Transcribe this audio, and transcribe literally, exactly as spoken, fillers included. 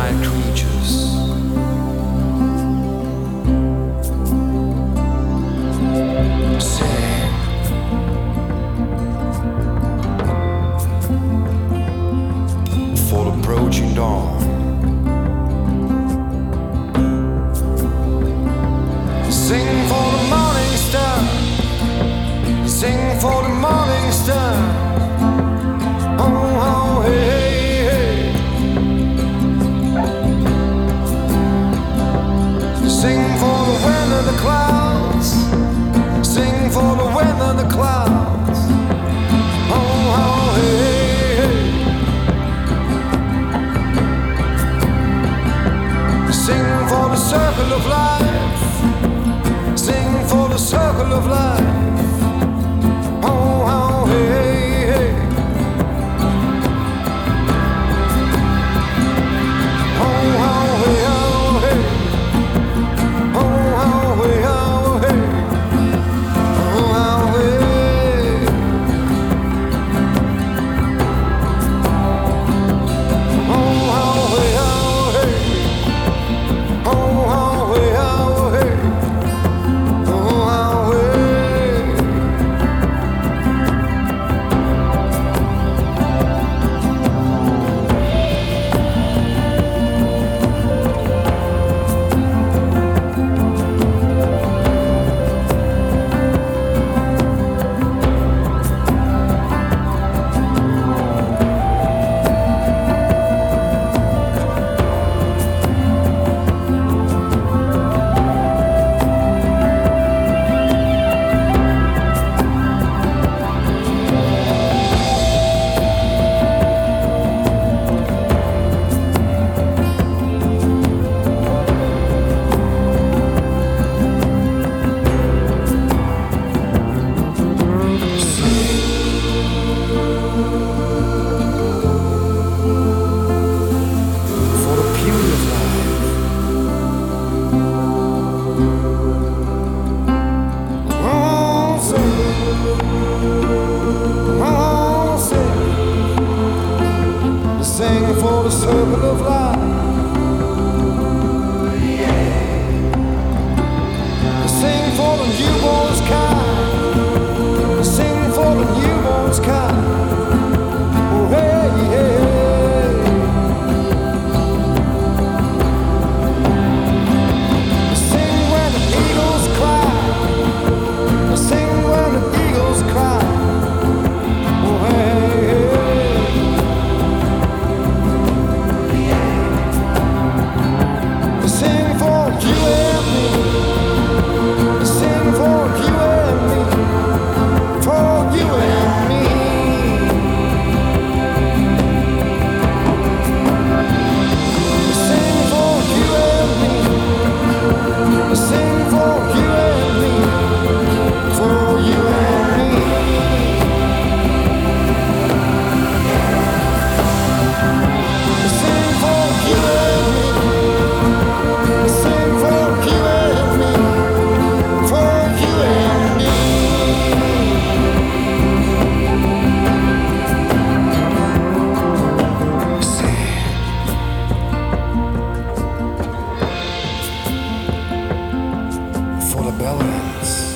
night creatures. Sing for the approaching dawn. Sing for the morning star. Sing for the morning star. Oh, oh, hey, hey, hey. Sing for the wind and the clouds. Sing for the wind and the clouds. Oh, oh, hey, hey, hey. Sing for the circle of life. Sing for the circle of life. Oh, oh, hey, hey, hey. Oh, oh, hey, oh, hey. Oh, oh, hey, oh, hey. Oh, oh, hey. Oh, oh, hey, oh, hey. Oh, oh, hey, oh, hey. Sing for the circle of life. Sing for the newborn sky. Sing for the newborn sky. Oh, hey, hey, hey. Sing when the eagles cry. Sing when the eagles cry. Oh, hey, hey. Sing for you and me. Sing for you and me. For you and me. Sing for you and me. Sing for you and me. For you and me. Sing for you and me. Sing for you and me, for you and me. Sing for the balance.